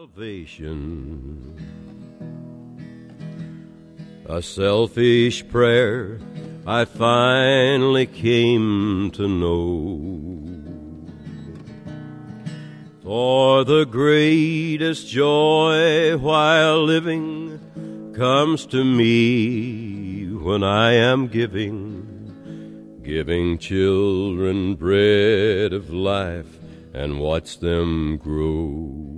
salvation. A selfish prayer I finally came to know. For the greatest joy while living comes to me when I am giving children bread of life and watch them grow.